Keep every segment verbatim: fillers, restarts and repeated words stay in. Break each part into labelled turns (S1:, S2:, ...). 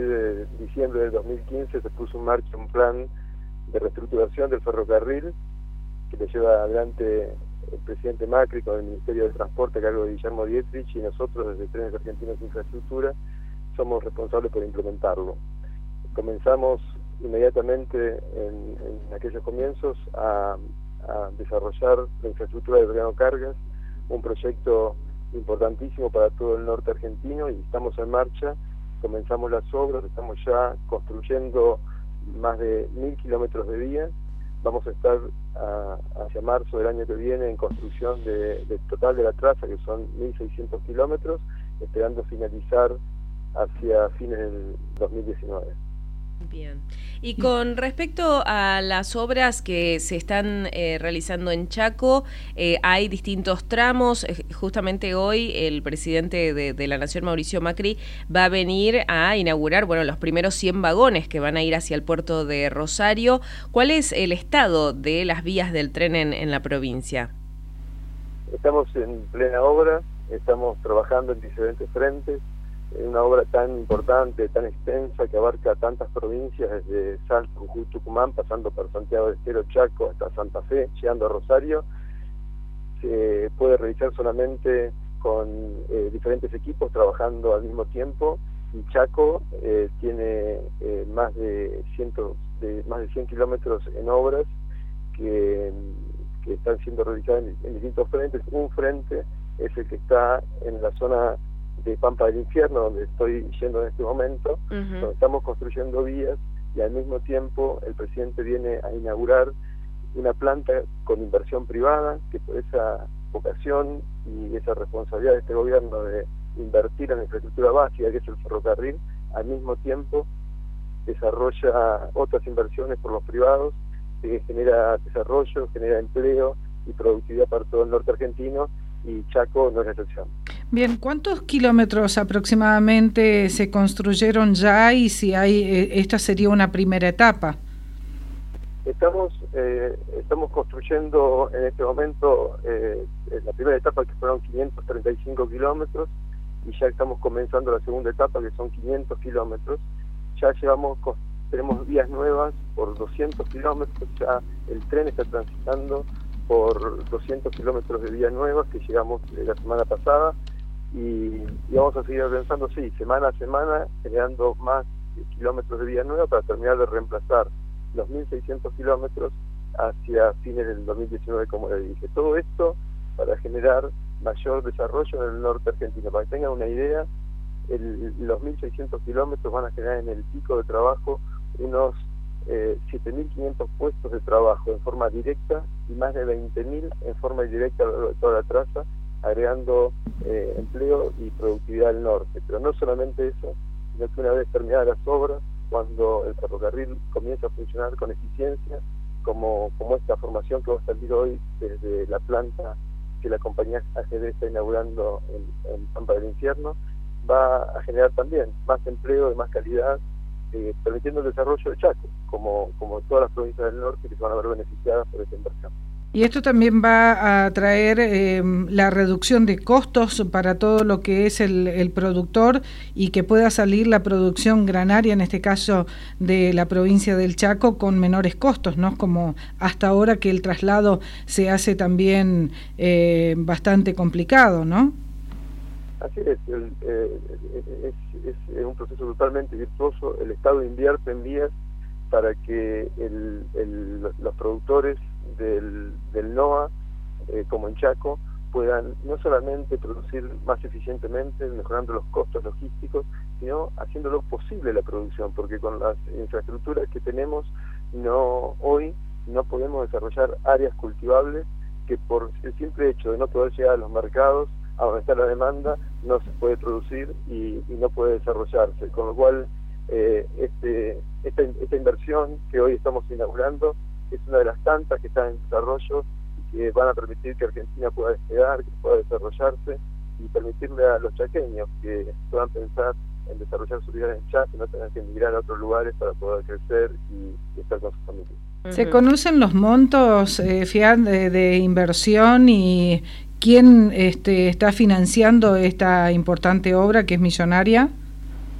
S1: partir de diciembre del dos mil quince se puso en marcha un plan de reestructuración del ferrocarril que le lleva adelante el presidente Macri con el Ministerio de Transporte a cargo de Guillermo Dietrich, y nosotros desde Trenes Argentinos de Infraestructura somos responsables por implementarlo. Comenzamos inmediatamente en, en aquellos comienzos a, a desarrollar la infraestructura de Belgrano Cargas, un proyecto importantísimo para todo el norte argentino, y estamos en marcha. Comenzamos las obras, estamos ya construyendo más de mil kilómetros de vía. Vamos a estar a, hacia marzo del año que viene en construcción de, de total de la traza, que son mil seiscientos kilómetros, esperando finalizar hacia fines del dos mil diecinueve.
S2: Bien. Y con respecto a las obras que se están eh, realizando en Chaco, eh, hay distintos tramos. Eh, justamente hoy el presidente de, de la Nación, Mauricio Macri, va a venir a inaugurar, bueno, los primeros cien vagones que van a ir hacia el puerto de Rosario. ¿Cuál es el estado de las vías del tren en, en la provincia?
S1: Estamos en plena obra, estamos trabajando en diferentes frentes. Una obra tan importante, tan extensa, que abarca tantas provincias, desde Salta, Jujuy, Tucumán, pasando por Santiago del Estero, Chaco, hasta Santa Fe, llegando a Rosario, se puede realizar solamente con eh, diferentes equipos trabajando al mismo tiempo, y Chaco eh, tiene eh, más de, ciento, de más de cien kilómetros en obras que, que están siendo realizadas en, en distintos frentes. Un frente es el que está en la zona de Pampa del Infierno, donde estoy yendo en este momento, uh-huh. donde estamos construyendo vías, y al mismo tiempo el presidente viene a inaugurar una planta con inversión privada, que por esa vocación y esa responsabilidad de este gobierno de invertir en la infraestructura básica, que es el ferrocarril, al mismo tiempo desarrolla otras inversiones por los privados, que genera desarrollo, genera empleo y productividad para todo el norte argentino, y Chaco no es la excepción.
S3: Bien, ¿cuántos kilómetros aproximadamente se construyeron ya, y si hay eh, esta sería una primera etapa?
S1: Estamos eh, estamos construyendo en este momento eh, la primera etapa, que fueron quinientos treinta y cinco kilómetros, y ya estamos comenzando la segunda etapa, que son quinientos kilómetros. Ya llevamos tenemos vías nuevas por doscientos kilómetros, ya el tren está transitando por doscientos kilómetros de vías nuevas que llegamos eh, la semana pasada, y, y vamos a seguir avanzando, sí, semana a semana, generando más kilómetros de vía nueva para terminar de reemplazar los mil seiscientos kilómetros hacia fines del dos mil diecinueve, como le dije. Todo esto para generar mayor desarrollo en el norte argentino. Para que tengan una idea, el, los mil seiscientos kilómetros van a generar en el pico de trabajo unos eh, siete mil quinientos puestos de trabajo en forma directa, y más de veinte mil en forma indirecta a lo largo de toda la traza, agregando eh, empleo y productividad al norte. Pero no solamente eso, sino que una vez terminadas las obras, cuando el ferrocarril comienza a funcionar con eficiencia, como, como esta formación que va a salir hoy desde la planta que la compañía A G D está inaugurando en, en Pampa del Infierno, va a generar también más empleo de más calidad, eh, permitiendo el desarrollo de Chaco, como, como todas las provincias del norte que se van a ver beneficiadas por esta inversión.
S3: Y esto también va a traer eh, la reducción de costos para todo lo que es el, el productor, y que pueda salir la producción granaria, en este caso de la provincia del Chaco, con menores costos, ¿no? Como hasta ahora, que el traslado se hace también eh, bastante complicado, ¿no?
S1: Así es, el, eh, es, es un proceso totalmente virtuoso. El Estado invierte en vías para que el, el, los productores del, del NOA, eh, como en Chaco, puedan no solamente producir más eficientemente, mejorando los costos logísticos, sino haciéndolo posible la producción, porque con las infraestructuras que tenemos, no hoy no podemos desarrollar áreas cultivables que, por el simple hecho de no poder llegar a los mercados, a donde está la demanda, no se puede producir y, y no puede desarrollarse, con lo cual eh, este, esta, esta inversión que hoy estamos inaugurando es una de las tantas que están en desarrollo y que van a permitir que Argentina pueda despegar, que pueda desarrollarse, y permitirle a los chaqueños que puedan pensar en desarrollar su vida en Chaco, no tener que emigrar a otros lugares para poder crecer y, y estar con sus familias.
S3: ¿Se conocen los montos, eh, Fiat, de, de inversión, y quién este, está financiando esta importante obra que es millonaria?
S1: Por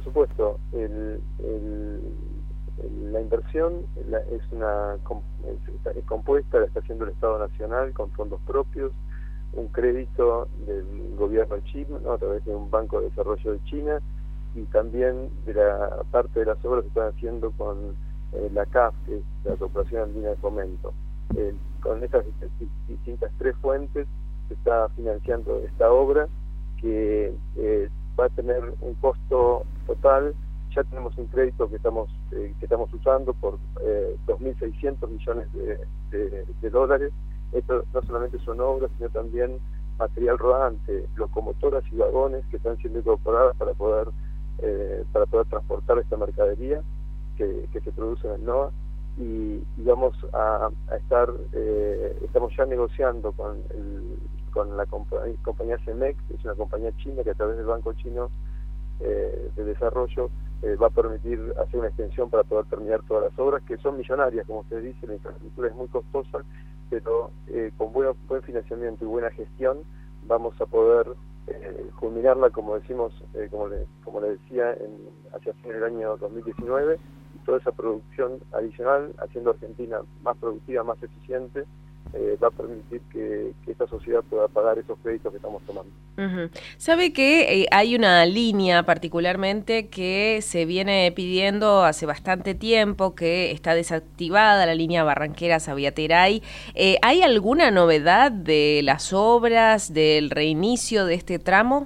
S1: por supuesto, el, el, el, la inversión la, es una es, es compuesta, la está haciendo el Estado Nacional con fondos propios, un crédito del gobierno chino, ¿no?, a través de un banco de desarrollo de China, y también de la parte de las obras que están haciendo con eh, la C A F, que es la Corporación Andina de Fomento. Eh, con estas distintas tres fuentes se está financiando esta obra que eh, va a tener un costo total. Ya tenemos un crédito que estamos eh, que estamos usando por eh, dos mil seiscientos millones de, de, de dólares. Esto no solamente son obras, sino también material rodante, locomotoras y vagones que están siendo incorporadas para poder eh, para poder transportar esta mercadería que, que se produce en el NOA. Y, y vamos a, a estar, eh, estamos ya negociando con el, con la compañía, compañía CEMEX, que es una compañía china que a través del Banco Chino eh, de Desarrollo eh, va a permitir hacer una extensión para poder terminar todas las obras, que son millonarias, como usted dice, la infraestructura es muy costosa, pero eh, con buen, buen financiamiento y buena gestión vamos a poder eh, culminarla, como decimos, eh, como, le, como le decía, en, hacia fin del año dos mil diecinueve, toda esa producción adicional, haciendo Argentina más productiva, más eficiente, eh, va a permitir que, que esta sociedad pueda pagar esos créditos que estamos tomando.
S2: Uh-huh. Sabe que eh, hay una línea particularmente que se viene pidiendo hace bastante tiempo, que está desactivada, la línea Barranqueras-Aviateray. Eh, ¿Hay alguna novedad de las obras, del reinicio de este tramo?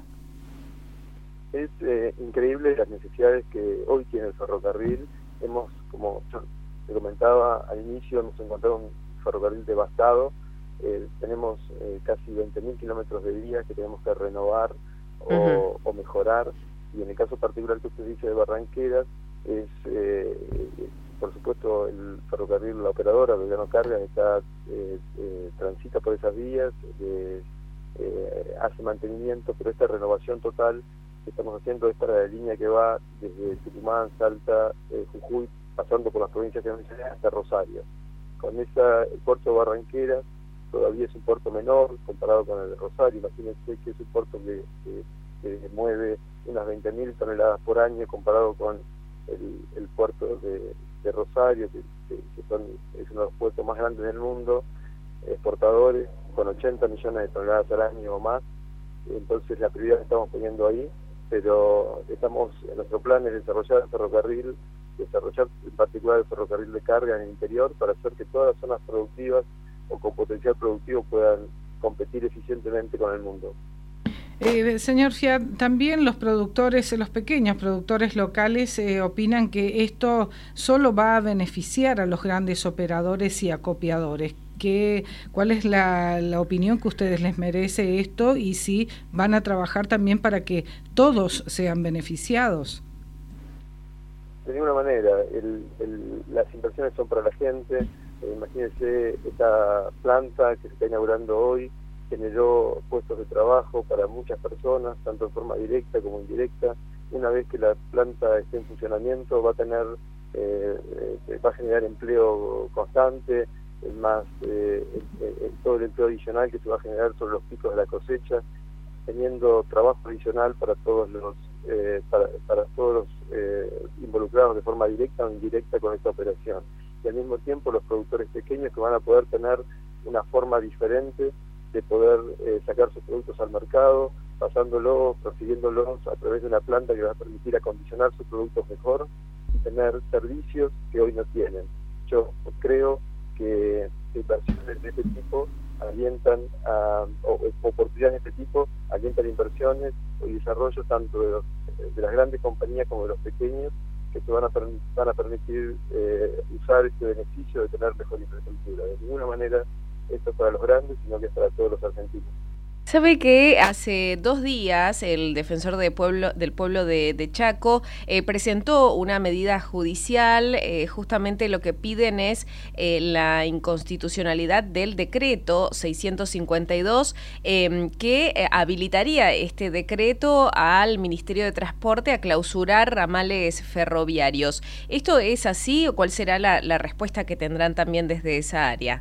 S1: Es eh, increíble las necesidades que hoy tiene el ferrocarril. Hemos, como yo te comentaba al inicio, hemos encontrado un ferrocarril devastado. Eh, tenemos eh, casi veinte mil kilómetros de vías que tenemos que renovar o, uh-huh. o mejorar. Y en el caso particular que usted dice de Barranqueras, es eh, por supuesto el ferrocarril, la operadora Belgrano Cargas, está eh, eh, transita por esas vías, eh, eh, hace mantenimiento, pero esta renovación total que estamos haciendo es para la línea que va desde Tucumán, Salta, eh, Jujuy, pasando por las provincias que mencioné hasta Rosario. Con esa, el puerto de Barranqueras todavía es un puerto menor comparado con el de Rosario. Imagínense que es un puerto que, que, que mueve unas veinte mil toneladas por año comparado con el, el puerto de, de Rosario, que, que, que son, es uno de los puertos más grandes del mundo, exportadores, con ochenta millones de toneladas al año o más. Entonces la prioridad que estamos poniendo ahí, pero estamos en nuestro plan es desarrollar el ferrocarril, desarrollar en particular el ferrocarril de carga en el interior para hacer que todas las zonas productivas o con potencial productivo puedan competir eficientemente con el mundo.
S3: Eh, señor Fiat, también los productores, los pequeños productores locales eh, opinan que esto solo va a beneficiar a los grandes operadores y acopiadores. ¿Qué, ¿Cuál es la, la opinión que ustedes les merece esto y si van a trabajar también para que todos sean beneficiados?
S1: De ninguna manera. El, el, las inversiones son para la gente. Eh, imagínense, esta planta que se está inaugurando hoy generó puestos de trabajo para muchas personas, tanto en forma directa como indirecta. Una vez que la planta esté en funcionamiento va a tener, eh, eh, va a generar empleo constante, más eh, el, el, todo el empleo adicional que se va a generar sobre los picos de la cosecha, teniendo trabajo adicional para todos los eh, para, para todos los eh, involucrados de forma directa o indirecta con esta operación. Y al mismo tiempo los productores pequeños que van a poder tener una forma diferente de poder eh, sacar sus productos al mercado, pasándolos, prosiguiéndolos a través de una planta que va a permitir acondicionar sus productos mejor y tener servicios que hoy no tienen. Yo creo que inversiones de este tipo alientan a, o oportunidades de este tipo alientan inversiones y desarrollo tanto de, los, de las grandes compañías como de los pequeños, que se van a, van a permitir eh, usar este beneficio de tener mejor infraestructura. De ninguna manera esto es para los grandes, sino que es para todos los argentinos.
S2: Sabe que hace dos días el defensor de pueblo, del pueblo de, de Chaco eh, presentó una medida judicial. Eh, justamente lo que piden es eh, la inconstitucionalidad del decreto seiscientos cincuenta y dos eh, que eh, habilitaría este decreto al Ministerio de Transporte a clausurar ramales ferroviarios. ¿Esto es así o cuál será la, la respuesta que tendrán también desde esa área?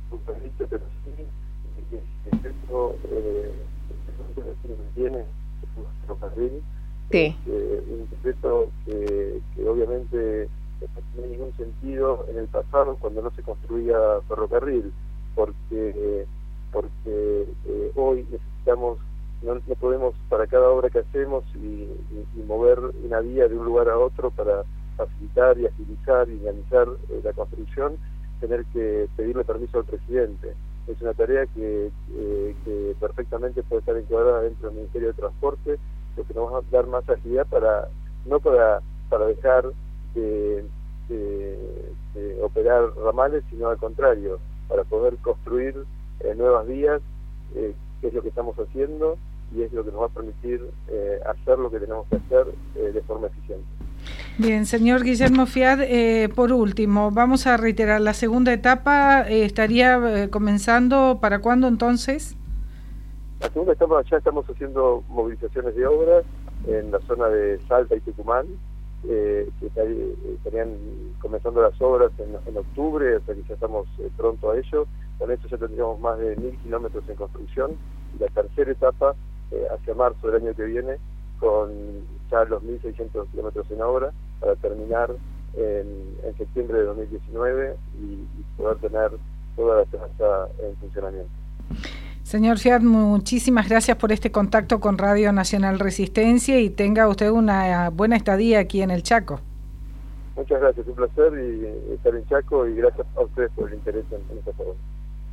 S1: Pero sí, que esto eh, tiene ferrocarril.
S2: Sí.
S1: Eh, un decreto que, que obviamente no tiene ningún sentido en el pasado cuando no se construía ferrocarril, porque porque eh, hoy necesitamos, no, no podemos para cada obra que hacemos y, y, y mover una vía de un lugar a otro para facilitar y agilizar y dinamizar eh, la construcción, tener que pedirle permiso al presidente. Es una tarea que, eh, que perfectamente puede estar encuadrada dentro del Ministerio de Transporte, lo que nos va a dar más agilidad para, no para, para dejar de, de, de operar ramales, sino al contrario, para poder construir eh, nuevas vías, eh, que es lo que estamos haciendo y es lo que nos va a permitir eh, hacer lo que tenemos que hacer eh, de forma eficiente.
S3: Bien, señor Guillermo Fiat, eh, por último, vamos a reiterar, la segunda etapa eh, estaría eh, comenzando, ¿para cuándo entonces?
S1: La segunda etapa ya estamos haciendo movilizaciones de obra en la zona de Salta y Tucumán, eh, que estarían comenzando las obras en, en octubre, o sea que ya estamos eh, pronto a ello. Con esto ya tendríamos más de mil kilómetros en construcción, y la tercera etapa eh, hacia marzo del año que viene, con ya los mil seiscientos kilómetros en obra, para terminar en, en septiembre de dos mil diecinueve y, y poder tener toda la traza en funcionamiento.
S3: Señor Fiat, muchísimas gracias por este contacto con Radio Nacional Resistencia y tenga usted una buena estadía aquí en el Chaco.
S1: Muchas gracias, un placer y estar en Chaco y gracias a ustedes por el interés en, en esta forma.